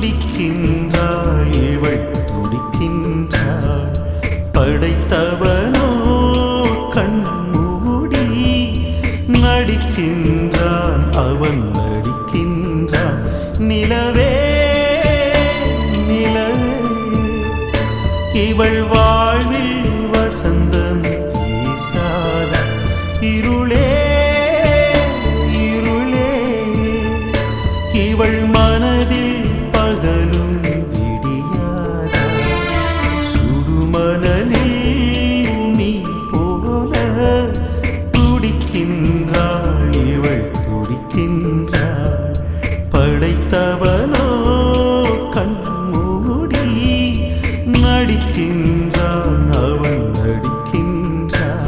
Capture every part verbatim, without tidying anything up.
துடிக்கின்றாள் இவள் துடிக்கின்றாள். படைத்தவனோ கண்மூடி நடிக்கின்றான் அவன் நடிக்கின்றான். நிலவே நிலவே இவள் வாழ்வில் வசந்தம் வீசாத. இருளே இருளே இவள் மனதில் பகலும் விடியாத. சுடுமணலில் நீ போல துடிக்கின்றாள் இவள் துடிக்கின்றாள். படைத்தவனோ கண்மூடி நடிக்கின்றான் அவன் நடிக்கின்றான்.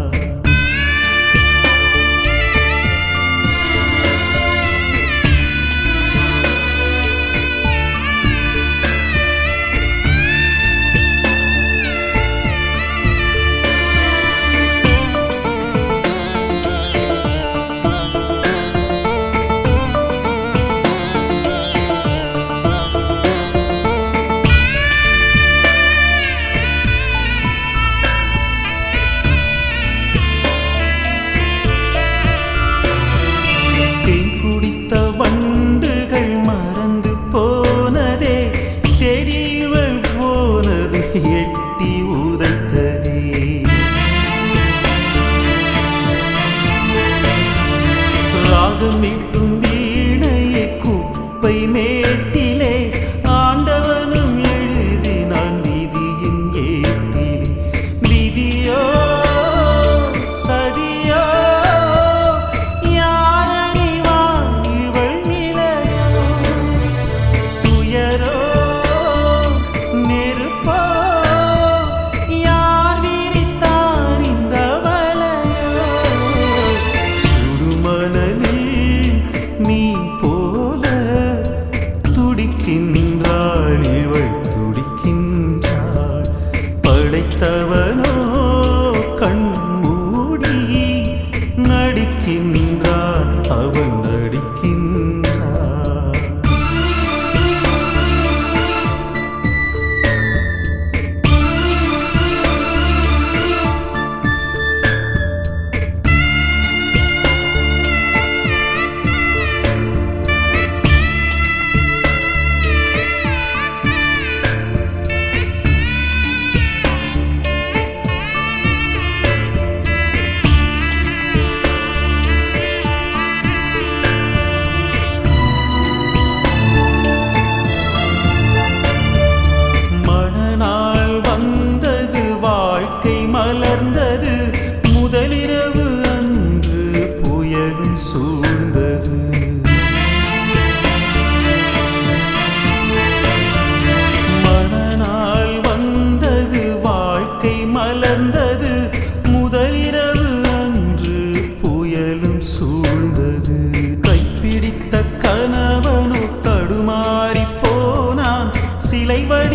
வண்டுகள் மறந்து போனதே தெடிவள் போனது எட்டி உதைத்ததே. ராகம் மீட்டும் வீணையை குப்பை மேட்டிலே ஆண்டவனும் எழுதினான் விதியின் ஏட்டிலே. விதியோ சதியோ துடிக்கின்றாள் இவள் துடிக்கின்றாள். படைத்தவனோ கண்மூடி நடிக்கின்றான் அவன் நடிக்கின்றான். மலர்ந்தது முதலிரவு அன்று புயலும் சூழ்ந்தது. மணநாள் வந்தது வாழ்க்கை மலர்ந்தது முதலிரவு அன்று புயலும் சூழ்ந்தது. கைப்பிடித்த கணவனோ தடுமாறி போனான் சிலை வடி